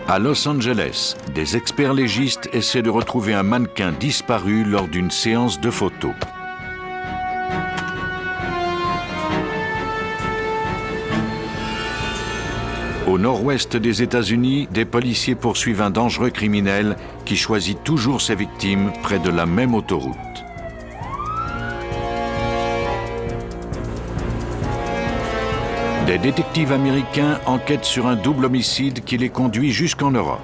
À Los Angeles, des experts légistes essaient de retrouver un mannequin disparu lors d'une séance de photos. Au nord-ouest des États-Unis, des policiers poursuivent un dangereux criminel qui choisit toujours ses victimes près de la même autoroute. Des détectives américains enquêtent sur un double homicide qui les conduit jusqu'en Europe.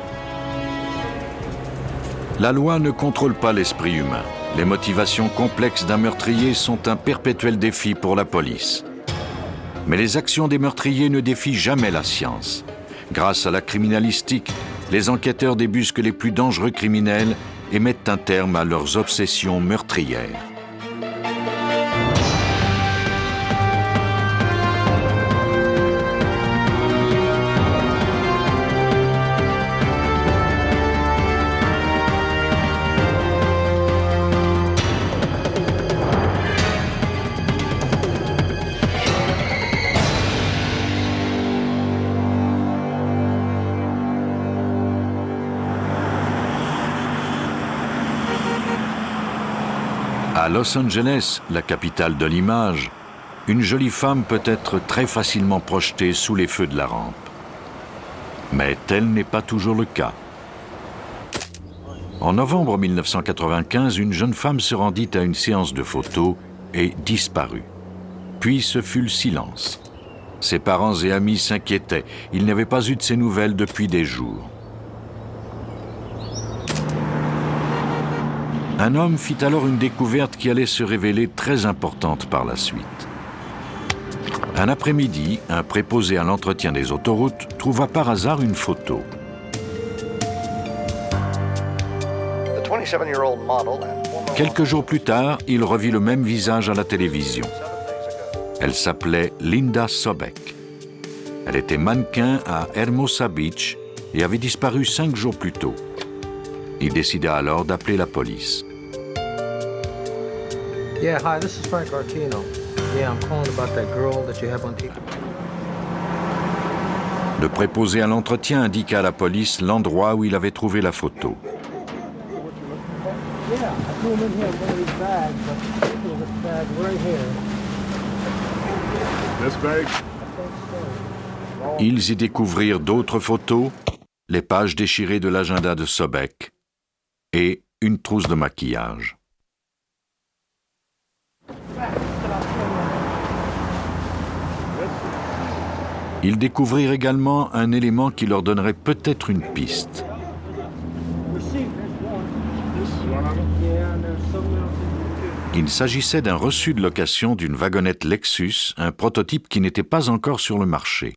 La loi ne contrôle pas l'esprit humain. Les motivations complexes d'un meurtrier sont un perpétuel défi pour la police. Mais les actions des meurtriers ne défient jamais la science. Grâce à la criminalistique, les enquêteurs débusquent les plus dangereux criminels et mettent un terme à leurs obsessions meurtrières. À Los Angeles, la capitale de l'image, une jolie femme peut être très facilement projetée sous les feux de la rampe. Mais tel n'est pas toujours le cas. En novembre 1995, une jeune femme se rendit à une séance de photos et disparut. Puis ce fut le silence. Ses parents et amis s'inquiétaient. Ils n'avaient pas eu de ses nouvelles depuis des jours. Un homme fit alors une découverte qui allait se révéler très importante par la suite. Un après-midi, un préposé à l'entretien des autoroutes trouva par hasard une photo. Quelques jours plus tard, il revit le même visage à la télévision. Elle s'appelait Linda Sobek. Elle était mannequin à Hermosa Beach et avait disparu 5 jours plus tôt. Il décida alors d'appeler la police. Yeah, hi, this is Frank Artino. Yeah, I'm calling about that girl that you have on TV. Le préposé à l'entretien indiqua à la police l'endroit où il avait trouvé la photo. Yeah, I threw him in here with one of these bags, but this was a bag right here. This bag? Ils y découvrirent d'autres photos, les pages déchirées de l'agenda de Sobek et une trousse de maquillage. Ils découvrirent également un élément qui leur donnerait peut-être une piste. Il s'agissait d'un reçu de location d'une wagonnette Lexus, un prototype qui n'était pas encore sur le marché.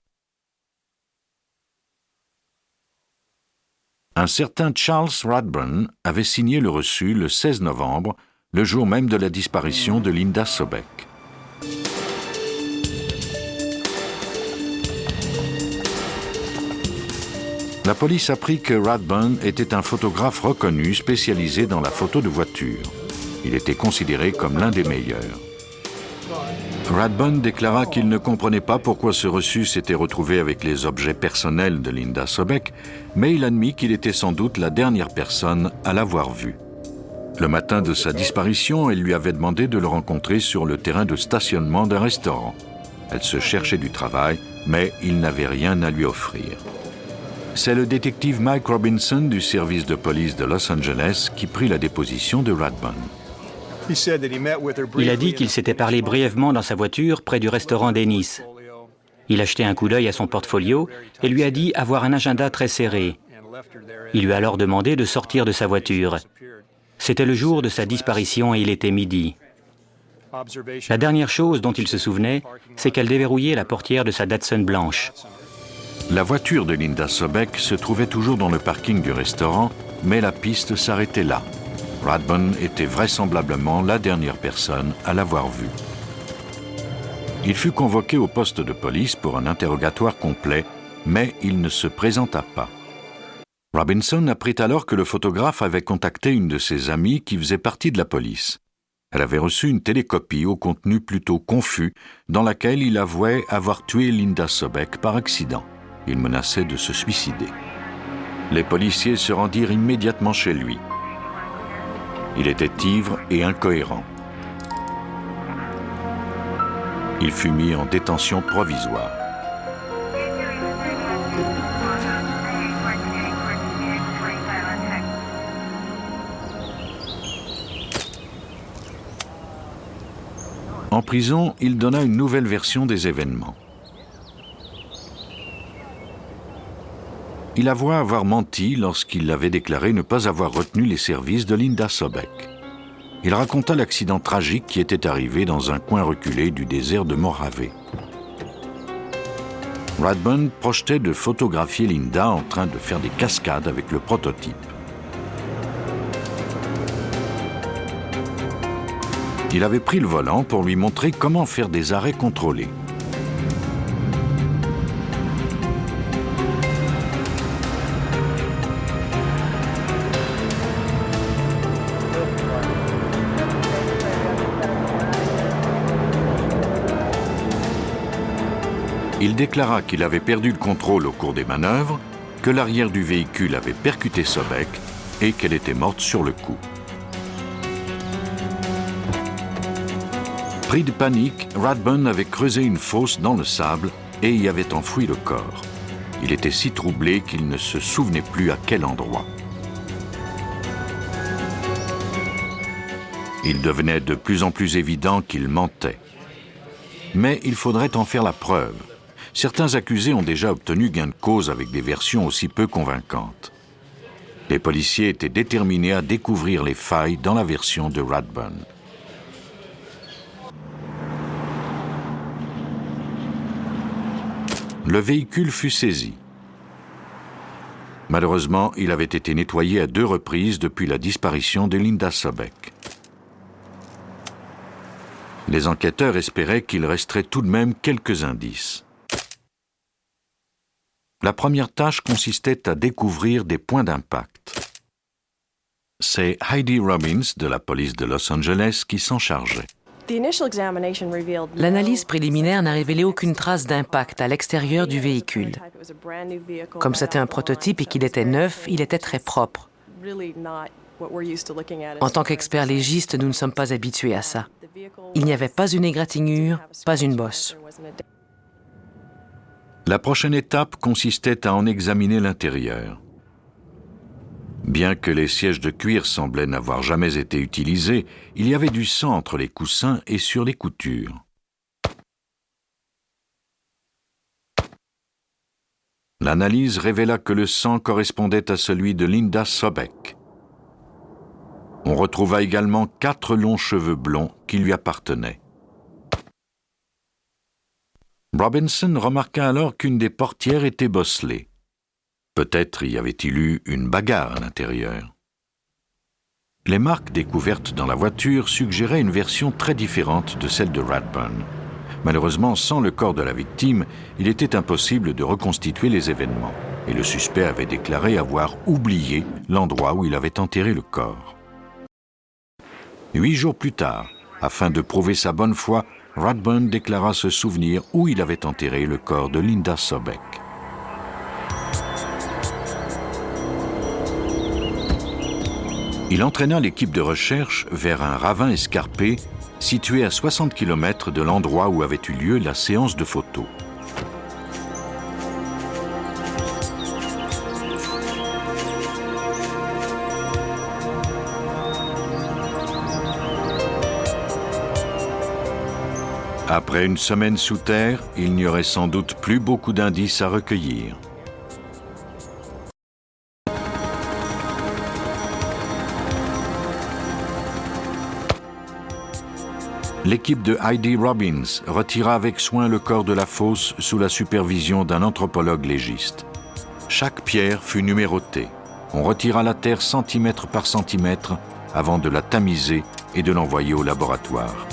Un certain Charles Radburn avait signé le reçu le 16 novembre, le jour même de la disparition de Linda Sobek. La police apprit que Radburn était un photographe reconnu spécialisé dans la photo de voiture. Il était considéré comme l'un des meilleurs. Radburn déclara qu'il ne comprenait pas pourquoi ce reçu s'était retrouvé avec les objets personnels de Linda Sobek, mais il admit qu'il était sans doute la dernière personne à l'avoir vue. Le matin de sa disparition, elle lui avait demandé de le rencontrer sur le terrain de stationnement d'un restaurant. Elle se cherchait du travail, mais il n'avait rien à lui offrir. C'est le détective Mike Robinson du service de police de Los Angeles qui prit la déposition de Radburn. Il a dit qu'il s'était parlé brièvement dans sa voiture près du restaurant Dennis. Il a jeté un coup d'œil à son portfolio et lui a dit avoir un agenda très serré. Il lui a alors demandé de sortir de sa voiture. C'était le jour de sa disparition et il était midi. La dernière chose dont il se souvenait, c'est qu'elle déverrouillait la portière de sa Datsun blanche. La voiture de Linda Sobek se trouvait toujours dans le parking du restaurant, mais la piste s'arrêtait là. Radburn était vraisemblablement la dernière personne à l'avoir vue. Il fut convoqué au poste de police pour un interrogatoire complet, mais il ne se présenta pas. Robinson apprit alors que le photographe avait contacté une de ses amies qui faisait partie de la police. Elle avait reçu une télécopie au contenu plutôt confus, dans laquelle il avouait avoir tué Linda Sobek par accident. Il menaçait de se suicider. Les policiers se rendirent immédiatement chez lui. Il était ivre et incohérent. Il fut mis en détention provisoire. En prison, il donna une nouvelle version des événements. Il avoua avoir menti lorsqu'il avait déclaré ne pas avoir retenu les services de Linda Sobek. Il raconta l'accident tragique qui était arrivé dans un coin reculé du désert de Mojave. Rathbun projetait de photographier Linda en train de faire des cascades avec le prototype. Il avait pris le volant pour lui montrer comment faire des arrêts contrôlés. Il déclara qu'il avait perdu le contrôle au cours des manœuvres, que l'arrière du véhicule avait percuté Sobek et qu'elle était morte sur le coup. Pris de panique, Rathbun avait creusé une fosse dans le sable et y avait enfoui le corps. Il était si troublé qu'il ne se souvenait plus à quel endroit. Il devenait de plus en plus évident qu'il mentait. Mais il faudrait en faire la preuve. Certains accusés ont déjà obtenu gain de cause avec des versions aussi peu convaincantes. Les policiers étaient déterminés à découvrir les failles dans la version de Rathbun. Le véhicule fut saisi. Malheureusement, il avait été nettoyé à 2 reprises depuis la disparition de Linda Sobek. Les enquêteurs espéraient qu'il resterait tout de même quelques indices. La première tâche consistait à découvrir des points d'impact. C'est Heidi Robbins de la police de Los Angeles qui s'en chargeait. L'analyse préliminaire n'a révélé aucune trace d'impact à l'extérieur du véhicule. Comme c'était un prototype et qu'il était neuf, il était très propre. En tant qu'experts légistes, nous ne sommes pas habitués à ça. Il n'y avait pas une égratignure, pas une bosse. La prochaine étape consistait à en examiner l'intérieur. Bien que les sièges de cuir semblaient n'avoir jamais été utilisés, il y avait du sang entre les coussins et sur les coutures. L'analyse révéla que le sang correspondait à celui de Linda Sobek. On retrouva également 4 longs cheveux blonds qui lui appartenaient. Robinson remarqua alors qu'une des portières était bosselée. Peut-être y avait-il eu une bagarre à l'intérieur. Les marques découvertes dans la voiture suggéraient une version très différente de celle de Rathbun. Malheureusement, sans le corps de la victime, il était impossible de reconstituer les événements, et le suspect avait déclaré avoir oublié l'endroit où il avait enterré le corps. 8 jours plus tard, afin de prouver sa bonne foi, Rathbun déclara se souvenir où il avait enterré le corps de Linda Sobek. Il entraîna l'équipe de recherche vers un ravin escarpé situé à 60 km de l'endroit où avait eu lieu la séance de photos. Après une semaine sous terre, il n'y aurait sans doute plus beaucoup d'indices à recueillir. L'équipe de Heidi Robbins retira avec soin le corps de la fosse sous la supervision d'un anthropologue légiste. Chaque pierre fut numérotée. On retira la terre centimètre par centimètre avant de la tamiser et de l'envoyer au laboratoire.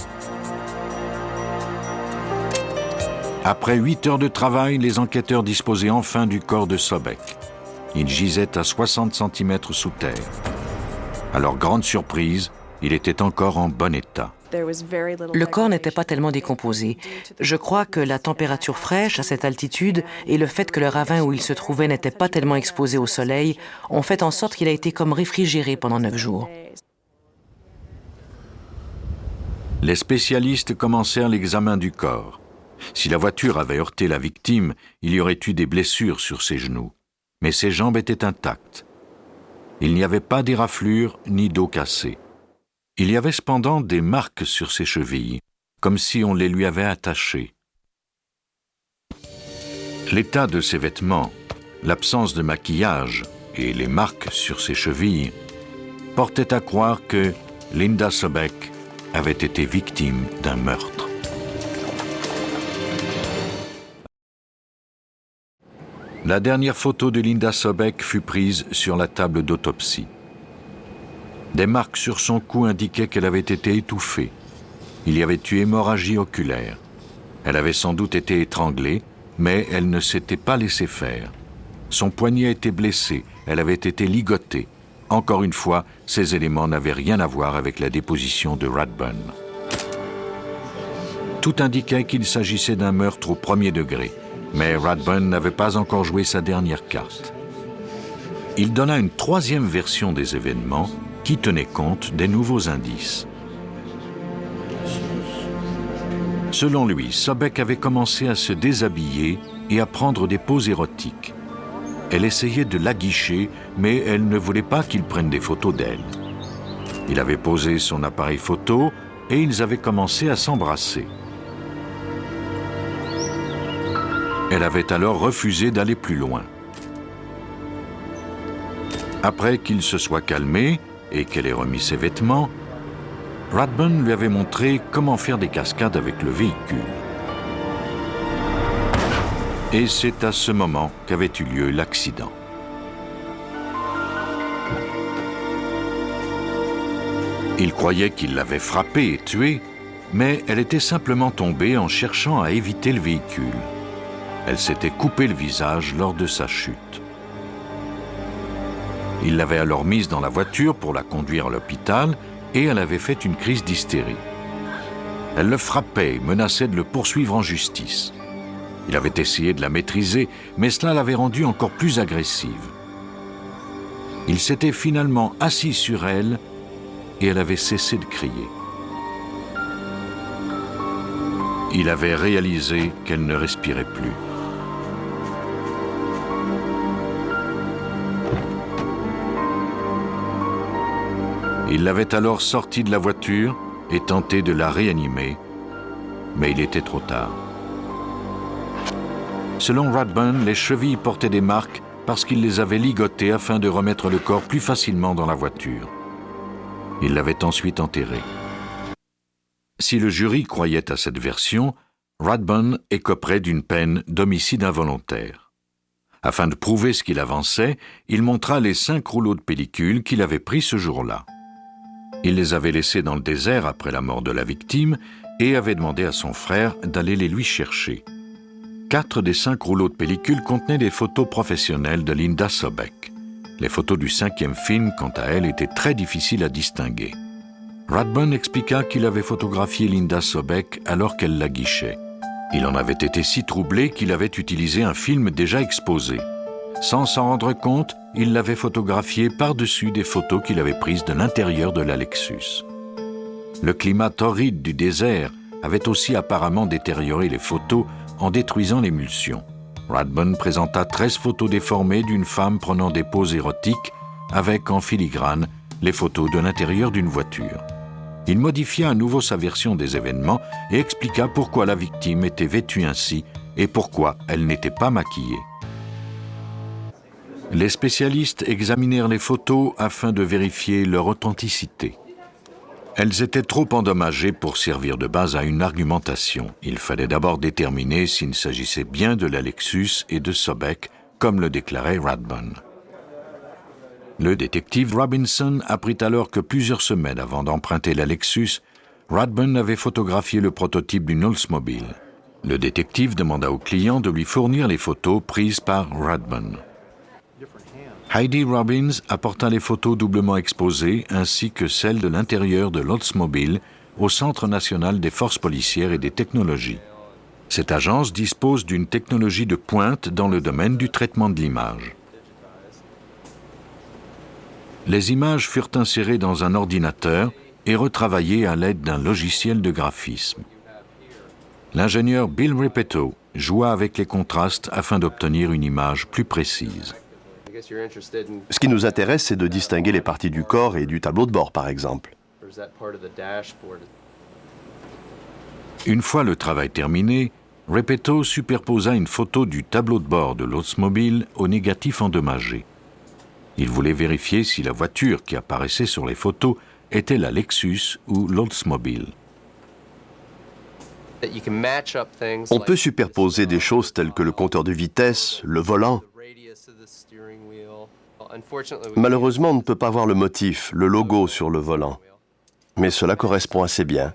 Après 8 heures de travail, les enquêteurs disposaient enfin du corps de Sobek. Il gisait à 60 cm sous terre. À leur grande surprise, il était encore en bon état. Le corps n'était pas tellement décomposé. Je crois que la température fraîche à cette altitude et le fait que le ravin où il se trouvait n'était pas tellement exposé au soleil ont fait en sorte qu'il a été comme réfrigéré pendant 9 jours. Les spécialistes commencèrent l'examen du corps. Si la voiture avait heurté la victime, il y aurait eu des blessures sur ses genoux. Mais ses jambes étaient intactes. Il n'y avait pas d'éraflure ni d'os cassés. Il y avait cependant des marques sur ses chevilles, comme si on les lui avait attachées. L'état de ses vêtements, l'absence de maquillage et les marques sur ses chevilles portaient à croire que Linda Sobek avait été victime d'un meurtre. La dernière photo de Linda Sobek fut prise sur la table d'autopsie. Des marques sur son cou indiquaient qu'elle avait été étouffée. Il y avait eu hémorragie oculaire. Elle avait sans doute été étranglée, mais elle ne s'était pas laissée faire. Son poignet était blessé, elle avait été ligotée. Encore une fois, ces éléments n'avaient rien à voir avec la déposition de Radburn. Tout indiquait qu'il s'agissait d'un meurtre au premier degré, mais Radburn n'avait pas encore joué sa dernière carte. Il donna une troisième version des événements qui tenait compte des nouveaux indices. Selon lui, Sobek avait commencé à se déshabiller et à prendre des poses érotiques. Elle essayait de l'aguicher, mais elle ne voulait pas qu'il prenne des photos d'elle. Il avait posé son appareil photo et ils avaient commencé à s'embrasser. Elle avait alors refusé d'aller plus loin. Après qu'il se soit calmé et qu'elle ait remis ses vêtements, Radburn lui avait montré comment faire des cascades avec le véhicule. Et c'est à ce moment qu'avait eu lieu l'accident. Il croyait qu'il l'avait frappée et tuée, mais elle était simplement tombée en cherchant à éviter le véhicule. Elle s'était coupé le visage lors de sa chute. Il l'avait alors mise dans la voiture pour la conduire à l'hôpital et elle avait fait une crise d'hystérie. Elle le frappait et menaçait de le poursuivre en justice. Il avait essayé de la maîtriser, mais cela l'avait rendue encore plus agressive. Il s'était finalement assis sur elle et elle avait cessé de crier. Il avait réalisé qu'elle ne respirait plus. Il l'avait alors sortie de la voiture et tenté de la réanimer, mais il était trop tard. Selon Radburn, les chevilles portaient des marques parce qu'il les avait ligotées afin de remettre le corps plus facilement dans la voiture. Il l'avait ensuite enterré. Si le jury croyait à cette version, Radburn écoperait d'une peine d'homicide involontaire. Afin de prouver ce qu'il avançait, il montra les 5 rouleaux de pellicule qu'il avait pris ce jour-là. Il les avait laissés dans le désert après la mort de la victime et avait demandé à son frère d'aller les lui chercher. 4 des 5 rouleaux de pellicule contenaient des photos professionnelles de Linda Sobek. Les photos du 5e film, quant à elles, étaient très difficiles à distinguer. Radburn expliqua qu'il avait photographié Linda Sobek alors qu'elle l'aguichait. Il en avait été si troublé qu'il avait utilisé un film déjà exposé. Sans s'en rendre compte, il l'avait photographié par-dessus des photos qu'il avait prises de l'intérieur de la Lexus. Le climat torride du désert avait aussi apparemment détérioré les photos en détruisant l'émulsion. Radburn présenta 13 photos déformées d'une femme prenant des poses érotiques avec en filigrane les photos de l'intérieur d'une voiture. Il modifia à nouveau sa version des événements et expliqua pourquoi la victime était vêtue ainsi et pourquoi elle n'était pas maquillée. Les spécialistes examinèrent les photos afin de vérifier leur authenticité. Elles étaient trop endommagées pour servir de base à une argumentation. Il fallait d'abord déterminer s'il s'agissait bien de la Lexus et de Sobek, comme le déclarait Radburn. Le détective Robinson apprit alors que plusieurs semaines avant d'emprunter la Lexus, Radburn avait photographié le prototype d'une Oldsmobile. Le détective demanda au client de lui fournir les photos prises par Radburn. Heidi Robbins apporta les photos doublement exposées ainsi que celles de l'intérieur de l'Oldsmobile au Centre national des forces policières et des technologies. Cette agence dispose d'une technologie de pointe dans le domaine du traitement de l'image. Les images furent insérées dans un ordinateur et retravaillées à l'aide d'un logiciel de graphisme. L'ingénieur Bill Repetto joua avec les contrastes afin d'obtenir une image plus précise. Ce qui nous intéresse, c'est de distinguer les parties du corps et du tableau de bord, par exemple. Une fois le travail terminé, Repetto superposa une photo du tableau de bord de l'Oldsmobile au négatif endommagé. Il voulait vérifier si la voiture qui apparaissait sur les photos était la Lexus ou l'Oldsmobile. On peut superposer des choses telles que le compteur de vitesse, le volant. Malheureusement, on ne peut pas voir le motif, le logo sur le volant. Mais cela correspond assez bien.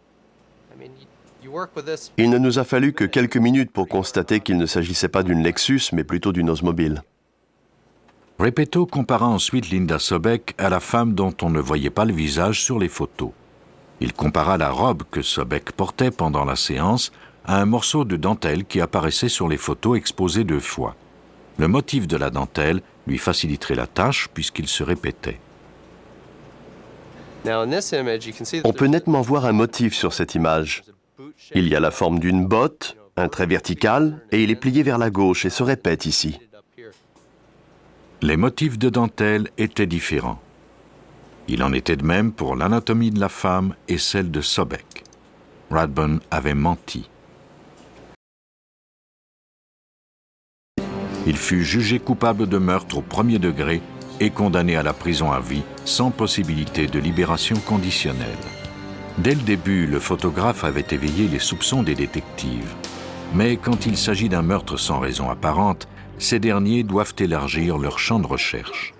Il ne nous a fallu que quelques minutes pour constater qu'il ne s'agissait pas d'une Lexus, mais plutôt d'une Oldsmobile. Repetto compara ensuite Linda Sobek à la femme dont on ne voyait pas le visage sur les photos. Il compara la robe que Sobek portait pendant la séance à un morceau de dentelle qui apparaissait sur les photos exposées 2 fois. Le motif de la dentelle lui faciliterait la tâche puisqu'il se répétait. On peut nettement voir un motif sur cette image. Il y a la forme d'une botte, un trait vertical, et il est plié vers la gauche et se répète ici. Les motifs de dentelle étaient différents. Il en était de même pour l'anatomie de la femme et celle de Sobek. Rathbun avait menti. Il fut jugé coupable de meurtre au 1er degré et condamné à la prison à vie sans possibilité de libération conditionnelle. Dès le début, le photographe avait éveillé les soupçons des détectives. Mais quand il s'agit d'un meurtre sans raison apparente, ces derniers doivent élargir leur champ de recherche.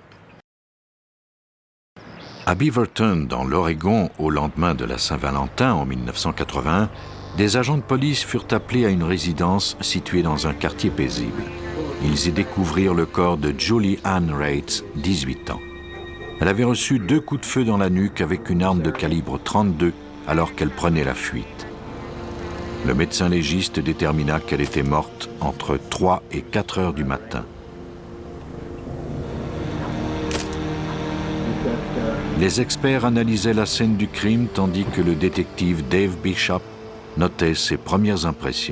À Beaverton, dans l'Oregon, au lendemain de la Saint-Valentin en 1981, des agents de police furent appelés à une résidence située dans un quartier paisible. Ils y découvrirent le corps de Julie Ann Reitz, 18 ans. Elle avait reçu 2 coups de feu dans la nuque avec une arme de calibre 32 alors qu'elle prenait la fuite. Le médecin légiste détermina qu'elle était morte entre 3 et 4 heures du matin. Les experts analysaient la scène du crime tandis que le détective Dave Bishop notait ses premières impressions.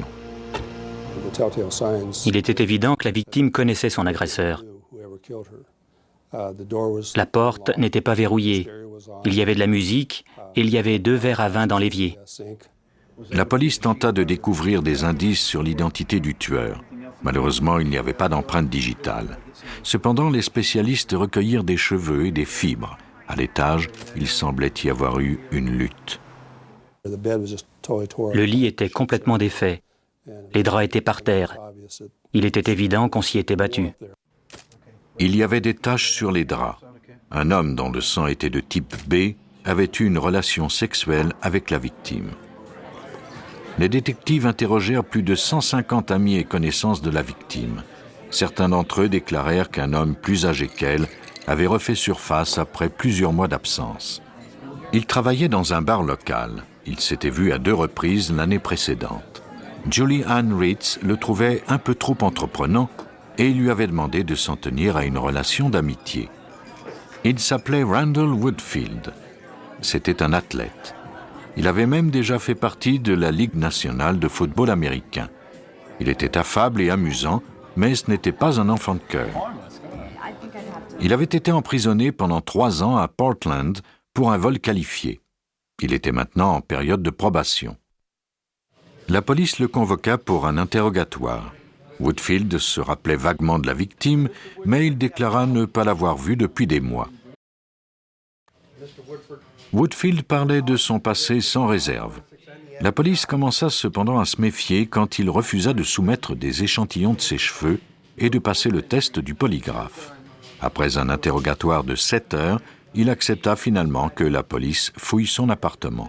Il était évident que la victime connaissait son agresseur. La porte n'était pas verrouillée. Il y avait de la musique et il y avait 2 verres à vin dans l'évier. La police tenta de découvrir des indices sur l'identité du tueur. Malheureusement, il n'y avait pas d'empreinte digitale. Cependant, les spécialistes recueillirent des cheveux et des fibres. À l'étage, il semblait y avoir eu une lutte. Le lit était complètement défait. Les draps étaient par terre. Il était évident qu'on s'y était battu. Il y avait des taches sur les draps. Un homme dont le sang était de type B avait eu une relation sexuelle avec la victime. Les détectives interrogèrent plus de 150 amis et connaissances de la victime. Certains d'entre eux déclarèrent qu'un homme plus âgé qu'elle avait refait surface après plusieurs mois d'absence. Il travaillait dans un bar local. Il s'était vu à 2 reprises l'année précédente. Julie Ann Reitz le trouvait un peu trop entreprenant et il lui avait demandé de s'en tenir à une relation d'amitié. Il s'appelait Randall Woodfield. C'était un athlète. Il avait même déjà fait partie de la Ligue nationale de football américain. Il était affable et amusant, mais ce n'était pas un enfant de cœur. Il avait été emprisonné pendant 3 ans à Portland pour un vol qualifié. Il était maintenant en période de probation. La police le convoqua pour un interrogatoire. Woodfield se rappelait vaguement de la victime, mais il déclara ne pas l'avoir vue depuis des mois. Woodfield parlait de son passé sans réserve. La police commença cependant à se méfier quand il refusa de soumettre des échantillons de ses cheveux et de passer le test du polygraphe. Après un interrogatoire de 7 heures, il accepta finalement que la police fouille son appartement.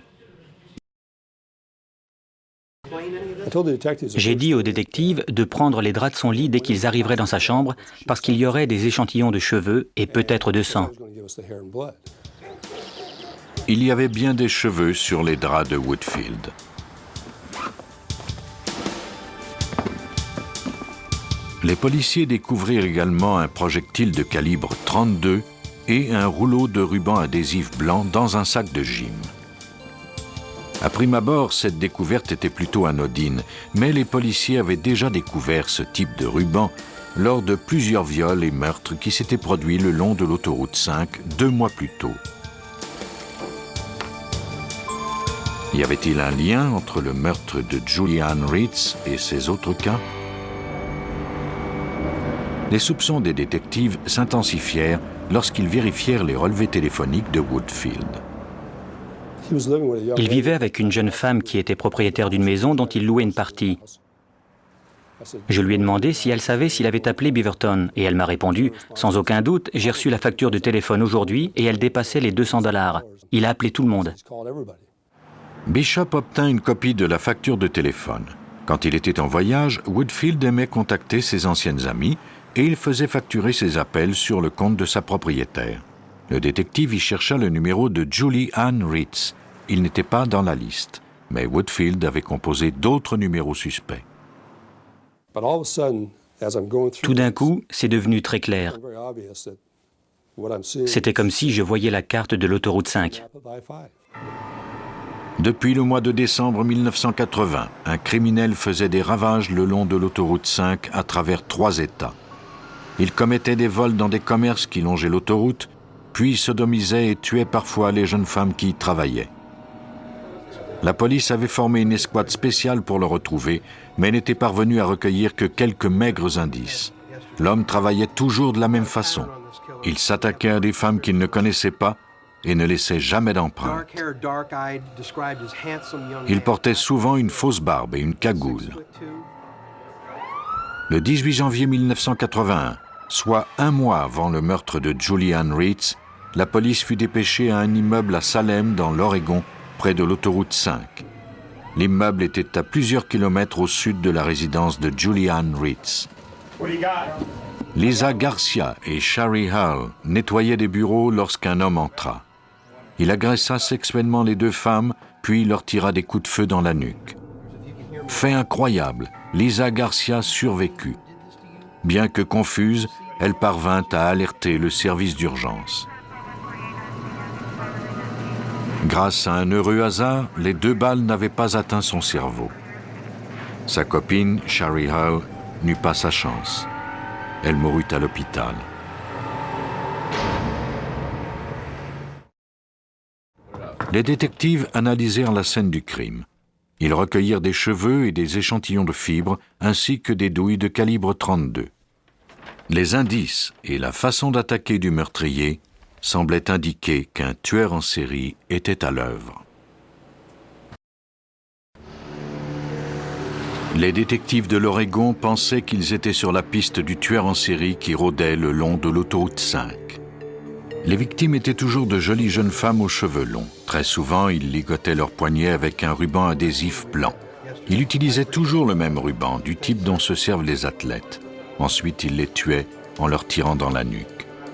J'ai dit aux détectives de prendre les draps de son lit dès qu'ils arriveraient dans sa chambre parce qu'il y aurait des échantillons de cheveux et peut-être de sang. Il y avait bien des cheveux sur les draps de Woodfield. Les policiers découvrirent également un projectile de calibre 32 et un rouleau de ruban adhésif blanc dans un sac de gym. À prime abord, cette découverte était plutôt anodine, mais les policiers avaient déjà découvert ce type de ruban lors de plusieurs viols et meurtres qui s'étaient produits le long de l'autoroute 5 2 mois plus tôt. Y avait-il un lien entre le meurtre de Julianne Ritz et ces autres cas? Les soupçons des détectives s'intensifièrent lorsqu'ils vérifièrent les relevés téléphoniques de Woodfield. Il vivait avec une jeune femme qui était propriétaire d'une maison dont il louait une partie. Je lui ai demandé si elle savait s'il avait appelé Beaverton, et elle m'a répondu « Sans aucun doute, j'ai reçu la facture de téléphone aujourd'hui et elle dépassait les $200. Il a appelé tout le monde. » Bishop obtint une copie de la facture de téléphone. Quand il était en voyage, Woodfield aimait contacter ses anciennes amies et il faisait facturer ses appels sur le compte de sa propriétaire. Le détective y chercha le numéro de Julie Ann Ritz. Il n'était pas dans la liste, mais Woodfield avait composé d'autres numéros suspects. Tout d'un coup, c'est devenu très clair. C'était comme si je voyais la carte de l'autoroute 5. Depuis le mois de décembre 1980, un criminel faisait des ravages le long de l'autoroute 5 à travers 3 États. Il commettait des vols dans des commerces qui longeaient l'autoroute, puis sodomisait et tuait parfois les jeunes femmes qui y travaillaient. La police avait formé une escouade spéciale pour le retrouver, mais n'était parvenue à recueillir que quelques maigres indices. L'homme travaillait toujours de la même façon. Il s'attaquait à des femmes qu'il ne connaissait pas et ne laissait jamais d'empreinte. Il portait souvent une fausse barbe et une cagoule. Le 18 janvier 1981, soit un mois avant le meurtre de Julianne Ritz, la police fut dépêchée à un immeuble à Salem, dans l'Oregon, près de l'autoroute 5. L'immeuble était à plusieurs kilomètres au sud de la résidence de Julianne Ritz. Lisa Garcia et Shari Hall nettoyaient des bureaux lorsqu'un homme entra. Il agressa sexuellement les 2 femmes, puis leur tira des coups de feu dans la nuque. Fait incroyable, Lisa Garcia survécut. Bien que confuse, elle parvint à alerter le service d'urgence. Grâce à un heureux hasard, les 2 balles n'avaient pas atteint son cerveau. Sa copine, Shari Hall, n'eut pas sa chance. Elle mourut à l'hôpital. Les détectives analysèrent la scène du crime. Ils recueillirent des cheveux et des échantillons de fibres, ainsi que des douilles de calibre 32. Les indices et la façon d'attaquer du meurtrier semblaient indiquer qu'un tueur en série était à l'œuvre. Les détectives de l'Oregon pensaient qu'ils étaient sur la piste du tueur en série qui rôdait le long de l'autoroute 5. Les victimes étaient toujours de jolies jeunes femmes aux cheveux longs. Très souvent, ils ligotaient leurs poignets avec un ruban adhésif blanc. Il utilisait toujours le même ruban, du type dont se servent les athlètes. Ensuite, il les tuait en leur tirant dans la nuque.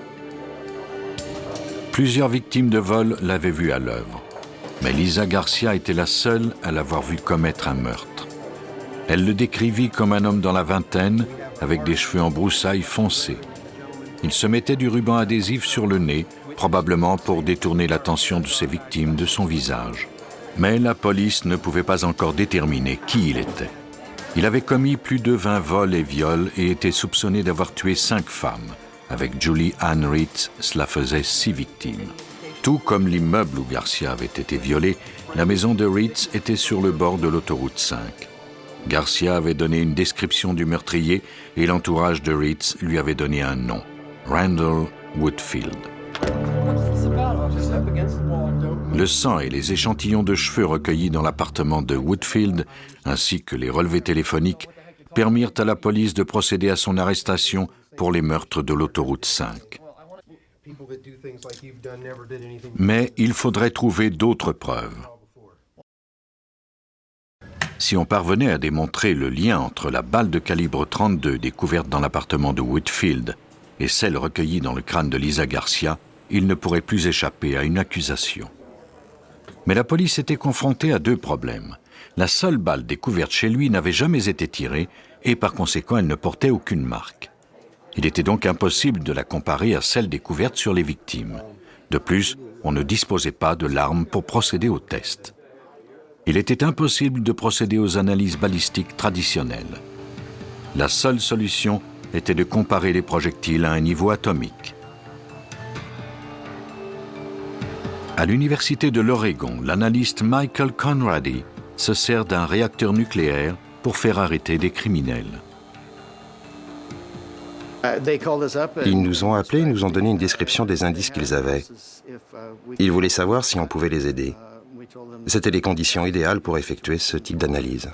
Plusieurs victimes de vol l'avaient vu à l'œuvre, mais Lisa Garcia était la seule à l'avoir vu commettre un meurtre. Elle le décrivit comme un homme dans la vingtaine, avec des cheveux en broussailles foncés. Il se mettait du ruban adhésif sur le nez, probablement pour détourner l'attention de ses victimes de son visage. Mais la police ne pouvait pas encore déterminer qui il était. Il avait commis plus de 20 vols et viols et était soupçonné d'avoir tué 5 femmes. Avec Julie Ann Ritz, cela faisait 6 victimes. Tout comme l'immeuble où Garcia avait été violé, la maison de Ritz était sur le bord de l'autoroute 5. Garcia avait donné une description du meurtrier et l'entourage de Ritz lui avait donné un nom, Randall Woodfield. Le sang et les échantillons de cheveux recueillis dans l'appartement de Woodfield, ainsi que les relevés téléphoniques, permirent à la police de procéder à son arrestation pour les meurtres de l'autoroute 5. Mais il faudrait trouver d'autres preuves. Si on parvenait à démontrer le lien entre la balle de calibre 32 découverte dans l'appartement de Woodfield et celle recueillie dans le crâne de Lisa Garcia, il ne pourrait plus échapper à une accusation. Mais la police était confrontée à 2 problèmes. La seule balle découverte chez lui n'avait jamais été tirée et par conséquent elle ne portait aucune marque. Il était donc impossible de la comparer à celle découverte sur les victimes. De plus, on ne disposait pas de l'arme pour procéder au test. Il était impossible de procéder aux analyses balistiques traditionnelles. La seule solution était de comparer les projectiles à un niveau atomique. À l'université de l'Oregon, l'analyste Michael Conradi se sert d'un réacteur nucléaire pour faire arrêter des criminels. Ils nous ont appelés et nous ont donné une description des indices qu'ils avaient. Ils voulaient savoir si on pouvait les aider. C'était les conditions idéales pour effectuer ce type d'analyse.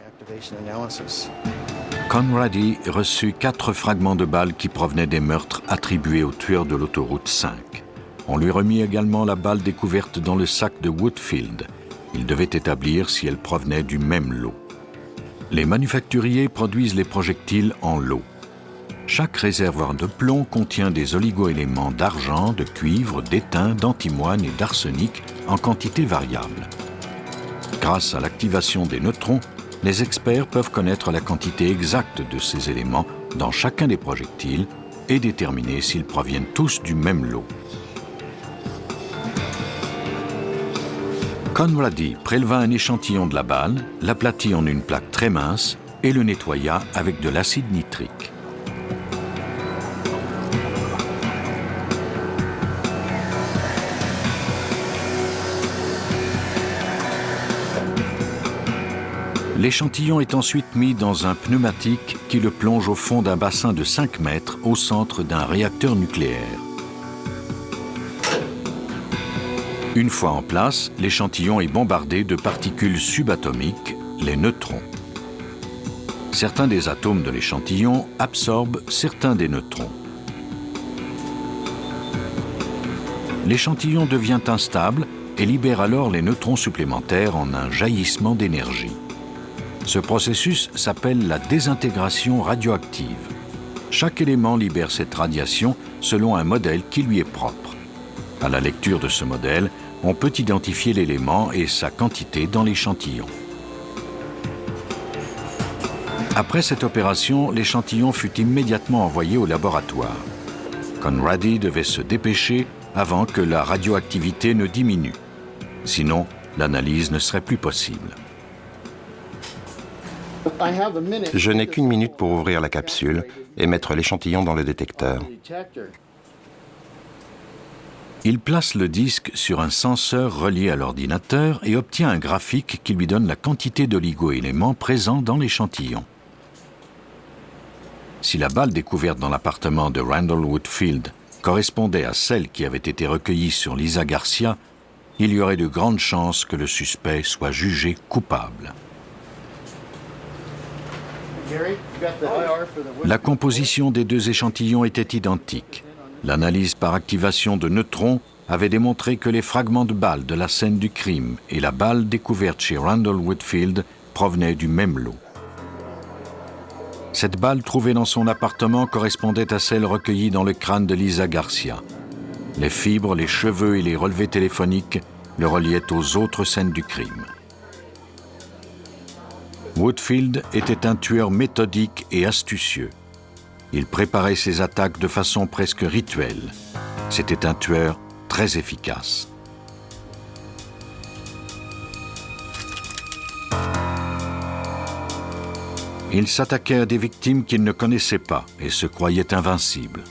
Conradi reçut 4 fragments de balles qui provenaient des meurtres attribués aux tueurs de l'autoroute 5. On lui remit également la balle découverte dans le sac de Woodfield. Il devait établir si elle provenait du même lot. Les manufacturiers produisent les projectiles en lots. Chaque réservoir de plomb contient des oligoéléments d'argent, de cuivre, d'étain, d'antimoine et d'arsenic en quantité variable. Grâce à l'activation des neutrons, les experts peuvent connaître la quantité exacte de ces éléments dans chacun des projectiles et déterminer s'ils proviennent tous du même lot. Conradi préleva un échantillon de la balle, l'aplatit en une plaque très mince et le nettoya avec de l'acide nitrique. L'échantillon est ensuite mis dans un pneumatique qui le plonge au fond d'un bassin de 5 mètres au centre d'un réacteur nucléaire. Une fois en place, l'échantillon est bombardé de particules subatomiques, les neutrons. Certains des atomes de l'échantillon absorbent certains des neutrons. L'échantillon devient instable et libère alors les neutrons supplémentaires en un jaillissement d'énergie. Ce processus s'appelle la désintégration radioactive. Chaque élément libère cette radiation selon un modèle qui lui est propre. À la lecture de ce modèle, on peut identifier l'élément et sa quantité dans l'échantillon. Après cette opération, l'échantillon fut immédiatement envoyé au laboratoire. Conradi devait se dépêcher avant que la radioactivité ne diminue. Sinon, l'analyse ne serait plus possible. Je n'ai qu'1 minute pour ouvrir la capsule et mettre l'échantillon dans le détecteur. Il place le disque sur un senseur relié à l'ordinateur et obtient un graphique qui lui donne la quantité d'oligoéléments présents dans l'échantillon. Si la balle découverte dans l'appartement de Randall Woodfield correspondait à celle qui avait été recueillie sur Lisa Garcia, il y aurait de grandes chances que le suspect soit jugé coupable. La composition des 2 échantillons était identique. L'analyse par activation de neutrons avait démontré que les fragments de balles de la scène du crime et la balle découverte chez Randall Woodfield provenaient du même lot. Cette balle trouvée dans son appartement correspondait à celle recueillie dans le crâne de Lisa Garcia. Les fibres, les cheveux et les relevés téléphoniques le reliaient aux autres scènes du crime. Woodfield était un tueur méthodique et astucieux. Il préparait ses attaques de façon presque rituelle. C'était un tueur très efficace. Il s'attaquait à des victimes qu'il ne connaissait pas et se croyait invincible.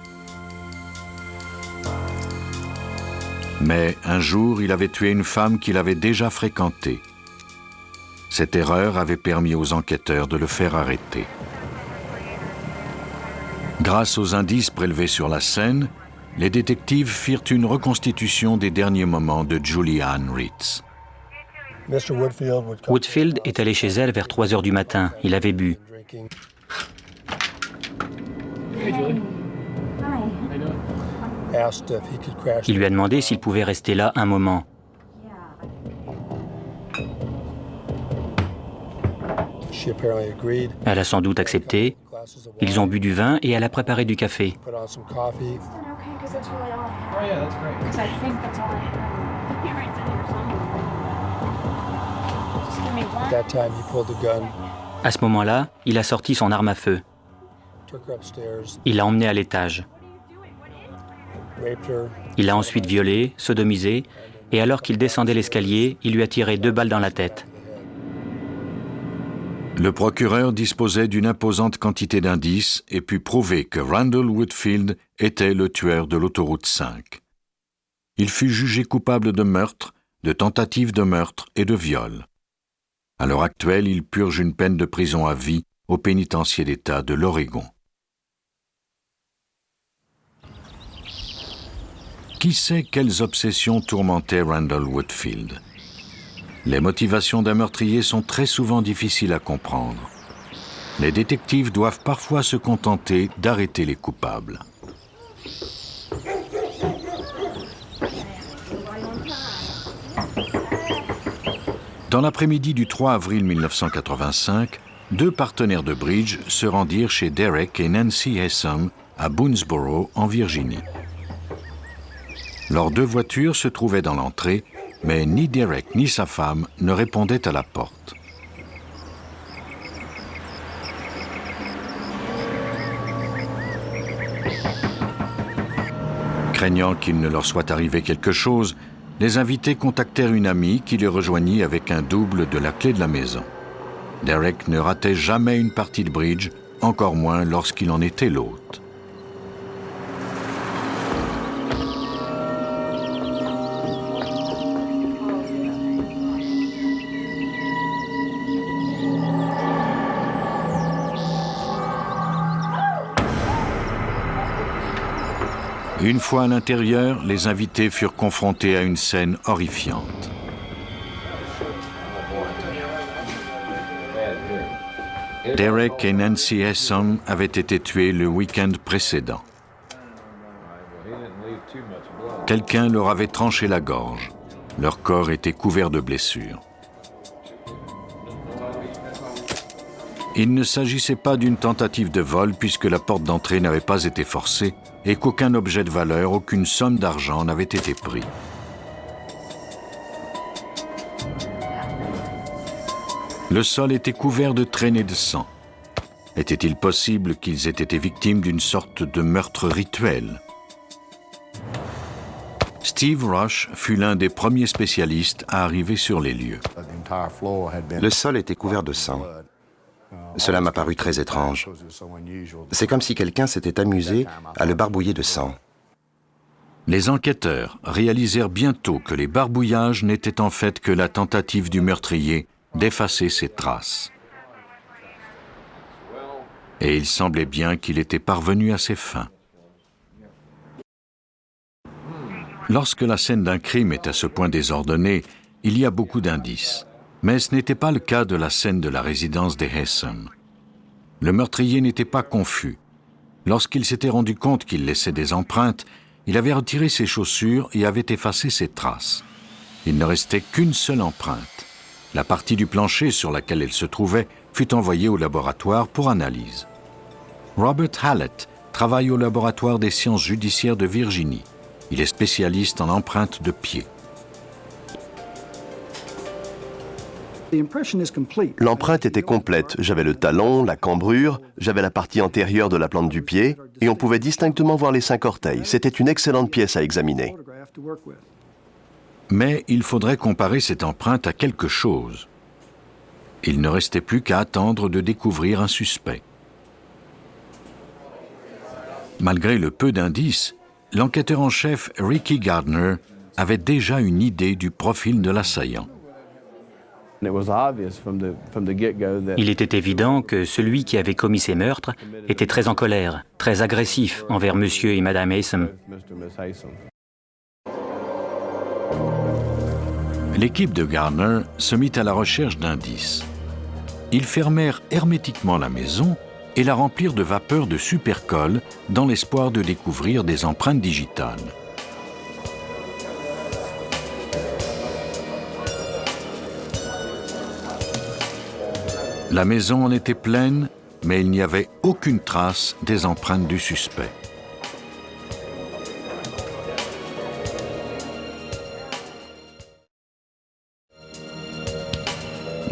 Mais un jour, il avait tué une femme qu'il avait déjà fréquentée. Cette erreur avait permis aux enquêteurs de le faire arrêter. Grâce aux indices prélevés sur la scène, les détectives firent une reconstitution des derniers moments de Julianne Ritz. Woodfield est allé chez elle vers 3 heures du matin. Il avait bu. Il lui a demandé s'il pouvait rester là un moment. Elle a sans doute accepté. Ils ont bu du vin et elle a préparé du café. At that time, he pulled the gun, À ce moment-là, il a sorti son arme à feu. took her upstairs, Il l'a emmenée à l'étage. raped her. Il l'a ensuite violée, sodomisée, et alors qu'il descendait l'escalier, il lui a tiré 2 balles dans la tête. Le procureur disposait d'une imposante quantité d'indices et put prouver que Randall Woodfield était le tueur de l'autoroute 5. Il fut jugé coupable de meurtre, de tentative de meurtre et de viol. À l'heure actuelle, il purge une peine de prison à vie au pénitencier d'État de l'Oregon. Qui sait quelles obsessions tourmentaient Randall Woodfield? Les motivations d'un meurtrier sont très souvent difficiles à comprendre. Les détectives doivent parfois se contenter d'arrêter les coupables. Dans l'après-midi du 3 avril 1985, 2 partenaires de bridge se rendirent chez Derek et Nancy Hessom à Boonesboro, en Virginie. Leurs 2 voitures se trouvaient dans l'entrée, mais ni Derek ni sa femme ne répondaient à la porte. Craignant qu'il ne leur soit arrivé quelque chose, les invités contactèrent une amie qui les rejoignit avec un double de la clé de la maison. Derek ne ratait jamais une partie de bridge, encore moins lorsqu'il en était l'hôte. Une fois à l'intérieur, les invités furent confrontés à une scène horrifiante. Derek et Nancy Hessom avaient été tués le week-end précédent. Quelqu'un leur avait tranché la gorge. Leur corps était couvert de blessures. Il ne s'agissait pas d'une tentative de vol puisque la porte d'entrée n'avait pas été forcée et qu'aucun objet de valeur, aucune somme d'argent n'avait été pris. Le sol était couvert de traînées de sang. Était-il possible qu'ils aient été victimes d'une sorte de meurtre rituel? Steve Rush fut l'un des premiers spécialistes à arriver sur les lieux. Le sol était couvert de sang. Cela m'a paru très étrange. C'est comme si quelqu'un s'était amusé à le barbouiller de sang. Les enquêteurs réalisèrent bientôt que les barbouillages n'étaient en fait que la tentative du meurtrier d'effacer ses traces. Et il semblait bien qu'il était parvenu à ses fins. Lorsque la scène d'un crime est à ce point désordonnée, il y a beaucoup d'indices. Mais ce n'était pas le cas de la scène de la résidence des Hessom. Le meurtrier n'était pas confus. Lorsqu'il s'était rendu compte qu'il laissait des empreintes, il avait retiré ses chaussures et avait effacé ses traces. Il ne restait qu'une seule empreinte. La partie du plancher sur laquelle elle se trouvait fut envoyée au laboratoire pour analyse. Robert Hallett travaille au laboratoire des sciences judiciaires de Virginie. Il est spécialiste en empreintes de pieds. L'empreinte était complète. J'avais le talon, la cambrure, j'avais la partie antérieure de la plante du pied et on pouvait distinctement voir les 5 orteils. C'était une excellente pièce à examiner. Mais il faudrait comparer cette empreinte à quelque chose. Il ne restait plus qu'à attendre de découvrir un suspect. Malgré le peu d'indices, l'enquêteur en chef Ricky Gardner avait déjà une idée du profil de l'assaillant. Il était évident que celui qui avait commis ces meurtres était très en colère, très agressif envers monsieur et madame Hessom. L'équipe de Gardner se mit à la recherche d'indices. Ils fermèrent hermétiquement la maison et la remplirent de vapeur de supercolle dans l'espoir de découvrir des empreintes digitales. La maison en était pleine, mais il n'y avait aucune trace des empreintes du suspect.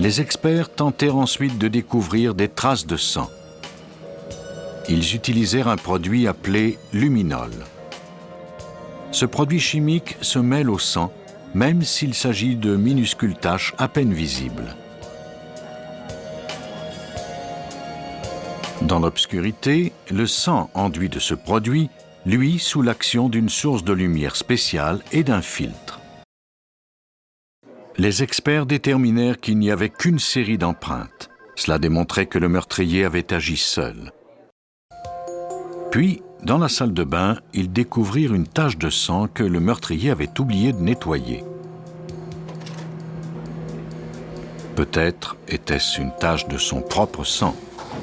Les experts tentèrent ensuite de découvrir des traces de sang. Ils utilisèrent un produit appelé luminol. Ce produit chimique se mêle au sang, même s'il s'agit de minuscules taches à peine visibles. Dans l'obscurité, le sang enduit de ce produit luit sous l'action d'une source de lumière spéciale et d'un filtre. Les experts déterminèrent qu'il n'y avait qu'une série d'empreintes. Cela démontrait que le meurtrier avait agi seul. Puis, dans la salle de bain, ils découvrirent une tache de sang que le meurtrier avait oublié de nettoyer. Peut-être était-ce une tache de son propre sang.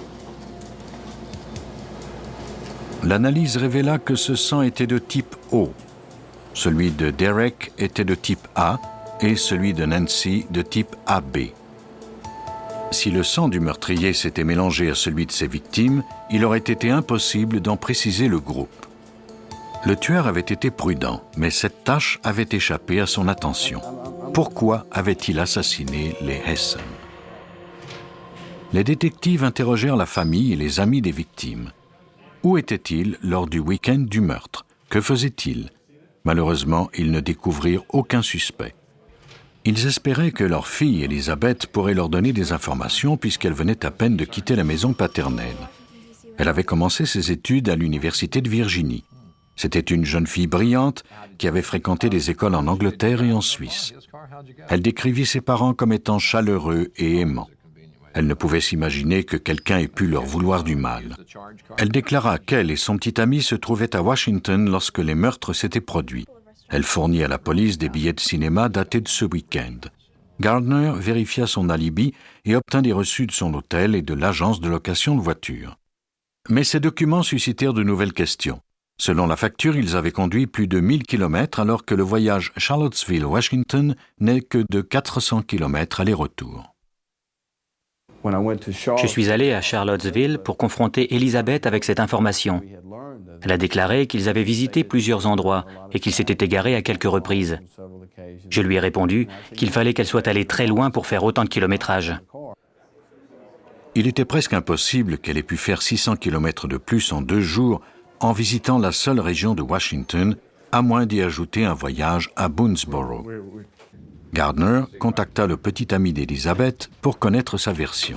L'analyse révéla que ce sang était de type O. Celui de Derek était de type A et celui de Nancy de type AB. Si le sang du meurtrier s'était mélangé à celui de ses victimes, il aurait été impossible d'en préciser le groupe. Le tueur avait été prudent, mais cette tache avait échappé à son attention. Pourquoi avait-il assassiné les Hesson? Les détectives interrogèrent la famille et les amis des victimes. Où était-il lors du week-end du meurtre? Que faisait-il? Malheureusement, ils ne découvrirent aucun suspect. Ils espéraient que leur fille, Elizabeth, pourrait leur donner des informations puisqu'elle venait à peine de quitter la maison paternelle. Elle avait commencé ses études à l'Université de Virginie. C'était une jeune fille brillante qui avait fréquenté des écoles en Angleterre et en Suisse. Elle décrivit ses parents comme étant chaleureux et aimants. Elle ne pouvait s'imaginer que quelqu'un ait pu leur vouloir du mal. Elle déclara qu'elle et son petit ami se trouvaient à Washington lorsque les meurtres s'étaient produits. Elle fournit à la police des billets de cinéma datés de ce week-end. Gardner vérifia son alibi et obtint des reçus de son hôtel et de l'agence de location de voitures. Mais ces documents suscitèrent de nouvelles questions. Selon la facture, ils avaient conduit plus de 1000 km alors que le voyage Charlottesville-Washington n'est que de 400 km aller-retour. Je suis allé à Charlottesville pour confronter Elizabeth avec cette information. Elle a déclaré qu'ils avaient visité plusieurs endroits et qu'ils s'étaient égarés à quelques reprises. Je lui ai répondu qu'il fallait qu'elle soit allée très loin pour faire autant de kilométrage. Il était presque impossible qu'elle ait pu faire 600 km de plus en 2 jours en visitant la seule région de Washington, à moins d'y ajouter un voyage à Boonesboro. Gardner contacta le petit ami d'Elizabeth pour connaître sa version.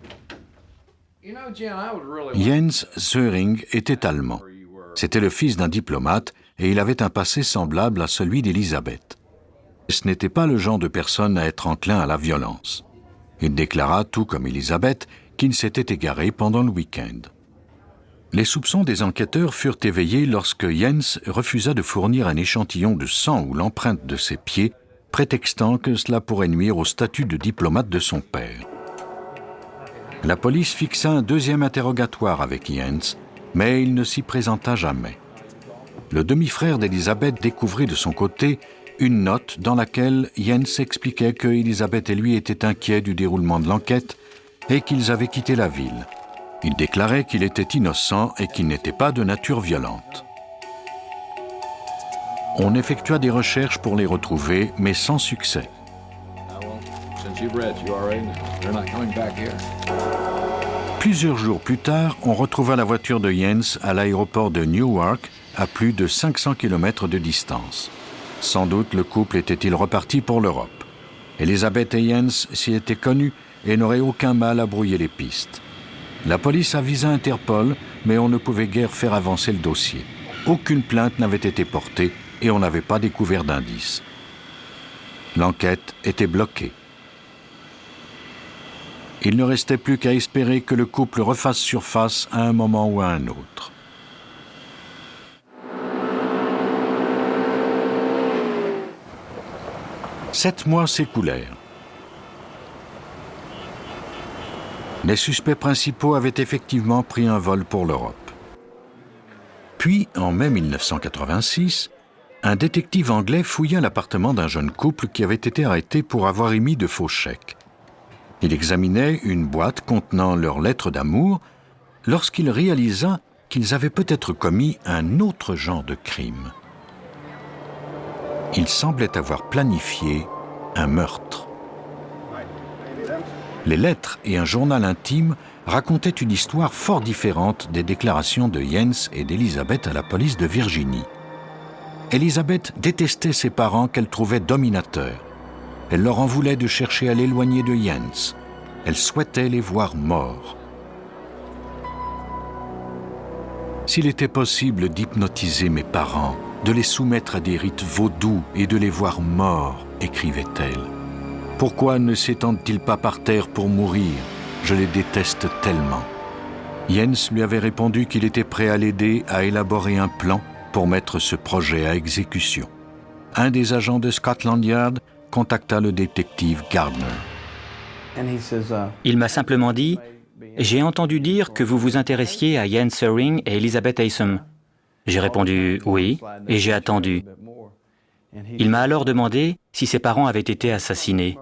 Jens Söring était allemand. C'était le fils d'un diplomate et il avait un passé semblable à celui d'Elizabeth. Ce n'était pas le genre de personne à être enclin à la violence. Il déclara, tout comme Elizabeth, qu'il s'était égaré pendant le week-end. Les soupçons des enquêteurs furent éveillés lorsque Jens refusa de fournir un échantillon de sang ou l'empreinte de ses pieds, prétextant que cela pourrait nuire au statut de diplomate de son père. La police fixa un deuxième interrogatoire avec Jens, mais il ne s'y présenta jamais. Le demi-frère d'Elizabeth découvrit de son côté une note dans laquelle Jens expliquait que Elizabeth et lui étaient inquiets du déroulement de l'enquête et qu'ils avaient quitté la ville. Il déclarait qu'il était innocent et qu'il n'était pas de nature violente. On effectua des recherches pour les retrouver, mais sans succès. Plusieurs jours plus tard, on retrouva la voiture de Jens à l'aéroport de Newark, à plus de 500 km de distance. Sans doute le couple était-il reparti pour l'Europe. Elizabeth et Jens s'y étaient connus et n'auraient aucun mal à brouiller les pistes. La police avisa Interpol, mais on ne pouvait guère faire avancer le dossier. Aucune plainte n'avait été portée et on n'avait pas découvert d'indices. L'enquête était bloquée. Il ne restait plus qu'à espérer que le couple refasse surface à un moment ou à un autre. Sept mois s'écoulèrent. Les suspects principaux avaient effectivement pris un vol pour l'Europe. Puis, en mai 1986, un détective anglais fouilla l'appartement d'un jeune couple qui avait été arrêté pour avoir émis de faux chèques. Il examinait une boîte contenant leurs lettres d'amour lorsqu'il réalisa qu'ils avaient peut-être commis un autre genre de crime. Ils semblaient avoir planifié un meurtre. Les lettres et un journal intime racontaient une histoire fort différente des déclarations de Jens et d'Elizabeth à la police de Virginie. Elizabeth détestait ses parents qu'elle trouvait dominateurs. Elle leur en voulait de chercher à l'éloigner de Jens. Elle souhaitait les voir morts. S'il était possible d'hypnotiser mes parents, de les soumettre à des rites vaudous et de les voir morts, écrivait-elle. Pourquoi ne s'étendent-ils pas par terre pour mourir? Je les déteste tellement. Jens lui avait répondu qu'il était prêt à l'aider à élaborer un plan pour mettre ce projet à exécution. Un des agents de Scotland Yard contacta le détective Gardner. Il m'a simplement dit « J'ai entendu dire que vous vous intéressiez à Jens Söring et Elizabeth Haysom. » J'ai répondu « Oui » et j'ai attendu. Il m'a alors demandé si ses parents avaient été assassinés.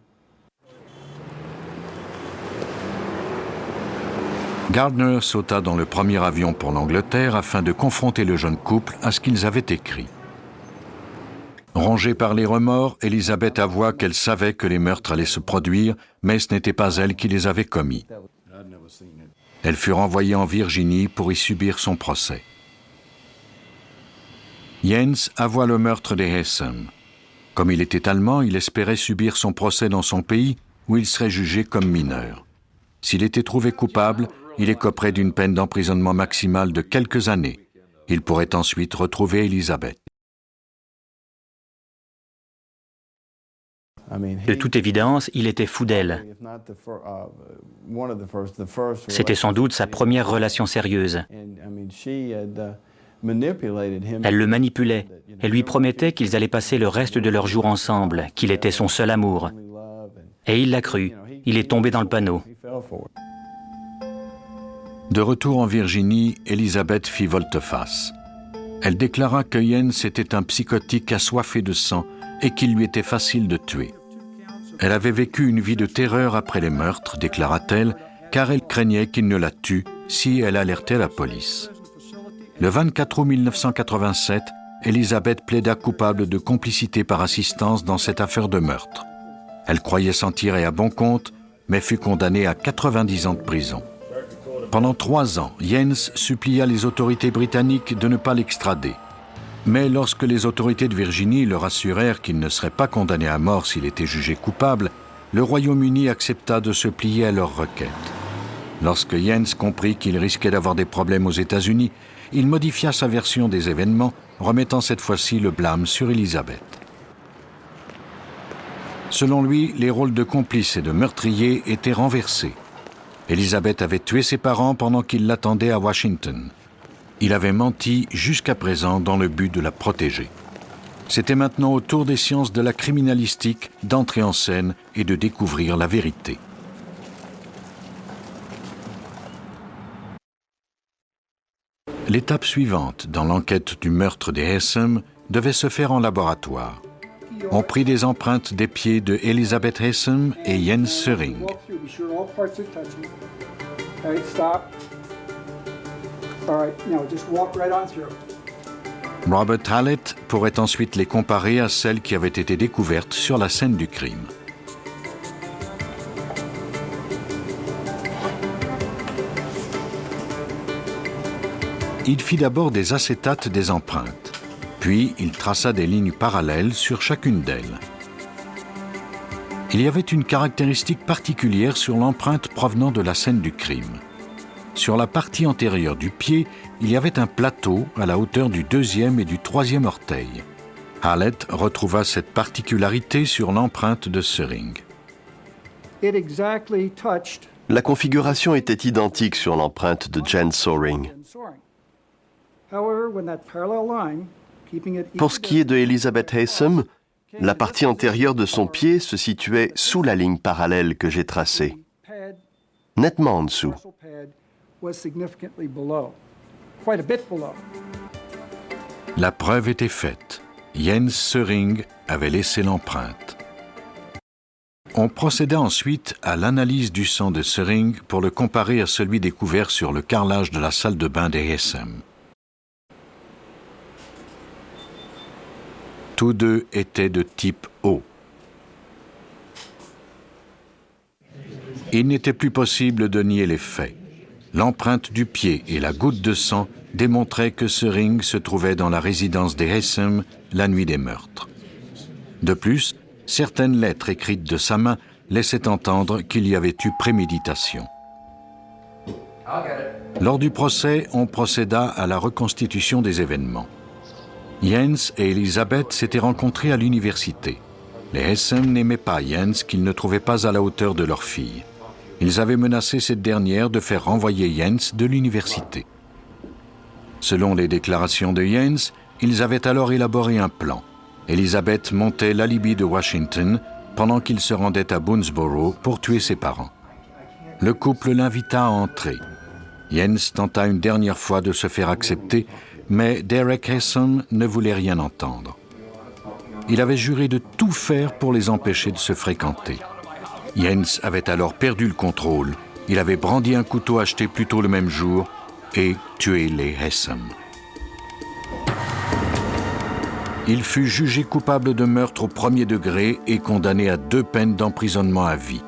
Gardner sauta dans le premier avion pour l'Angleterre afin de confronter le jeune couple à ce qu'ils avaient écrit. Rongée par les remords, Elizabeth avoua qu'elle savait que les meurtres allaient se produire, mais ce n'était pas elle qui les avait commis. Elle fut renvoyée en Virginie pour y subir son procès. Jens avoua le meurtre des Haysom. Comme il était allemand, il espérait subir son procès dans son pays où il serait jugé comme mineur. S'il était trouvé coupable, il écoperait d'une peine d'emprisonnement maximale de quelques années. Il pourrait ensuite retrouver Elizabeth. De toute évidence, il était fou d'elle. C'était sans doute sa première relation sérieuse. Elle le manipulait. Elle lui promettait qu'ils allaient passer le reste de leurs jours ensemble, qu'il était son seul amour. Et il l'a cru. Il est tombé dans le panneau. De retour en Virginie, Elizabeth fit volte-face. Elle déclara que Jens était un psychotique assoiffé de sang et qu'il lui était facile de tuer. Elle avait vécu une vie de terreur après les meurtres, déclara-t-elle, car elle craignait qu'il ne la tue si elle alertait la police. Le 24 août 1987, Elizabeth plaida coupable de complicité par assistance dans cette affaire de meurtre. Elle croyait s'en tirer à bon compte, mais fut condamnée à 90 ans de prison. Pendant 3 ans, Jens supplia les autorités britanniques de ne pas l'extrader. Mais lorsque les autorités de Virginie leur assurèrent qu'il ne serait pas condamné à mort s'il était jugé coupable, le Royaume-Uni accepta de se plier à leur requête. Lorsque Jens comprit qu'il risquait d'avoir des problèmes aux États-Unis, il modifia sa version des événements, remettant cette fois-ci le blâme sur Elizabeth. Selon lui, les rôles de complice et de meurtrier étaient renversés. Elizabeth avait tué ses parents pendant qu'il l'attendait à Washington. Il avait menti jusqu'à présent dans le but de la protéger. C'était maintenant au tour des sciences de la criminalistique d'entrer en scène et de découvrir la vérité. L'étape suivante dans l'enquête du meurtre des Haysom devait se faire en laboratoire. On prit des empreintes des pieds de Elizabeth Haysom et Jens Söring. Robert Hallett pourrait ensuite les comparer à celles qui avaient été découvertes sur la scène du crime. Il fit d'abord des acétates des empreintes, puis il traça des lignes parallèles sur chacune d'elles. Il y avait une caractéristique particulière sur l'empreinte provenant de la scène du crime. Sur la partie antérieure du pied, il y avait un plateau à la hauteur du 2e et du 3e orteil. Hallett retrouva cette particularité sur l'empreinte de Söring. La configuration était identique sur l'empreinte de Jens Söring. Pour ce qui est de Elizabeth Haysom, la partie antérieure de son pied se situait sous la ligne parallèle que j'ai tracée, nettement en dessous. La preuve était faite. Jens Söring avait laissé l'empreinte. On procéda ensuite à l'analyse du sang de Söring pour le comparer à celui découvert sur le carrelage de la salle de bain des Haysom. Tous deux étaient de type O. Il n'était plus possible de nier les faits. L'empreinte du pied et la goutte de sang démontraient que ce ring se trouvait dans la résidence des Haysom la nuit des meurtres. De plus, certaines lettres écrites de sa main laissaient entendre qu'il y avait eu préméditation. Lors du procès, on procéda à la reconstitution des événements. Jens et Elisabeth s'étaient rencontrés à l'université. Les Haysom n'aimaient pas Jens, qu'ils ne trouvaient pas à la hauteur de leur fille. Ils avaient menacé cette dernière de faire renvoyer Jens de l'université. Selon les déclarations de Jens, ils avaient alors élaboré un plan. Elisabeth montait l'alibi de Washington pendant qu'il se rendait à Boonesboro pour tuer ses parents. Le couple l'invita à entrer. Jens tenta une dernière fois de se faire accepter, mais Derek Haysom ne voulait rien entendre. Il avait juré de tout faire pour les empêcher de se fréquenter. Jens avait alors perdu le contrôle. Il avait brandi un couteau acheté plus tôt le même jour et tué les Haysom. Il fut jugé coupable de meurtre au premier degré et condamné à 2 peines d'emprisonnement à vie.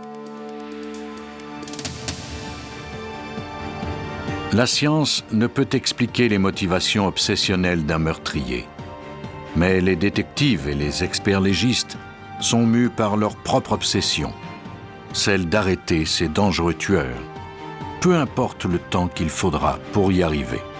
La science ne peut expliquer les motivations obsessionnelles d'un meurtrier. Mais les détectives et les experts légistes sont mus par leur propre obsession, celle d'arrêter ces dangereux tueurs, peu importe le temps qu'il faudra pour y arriver.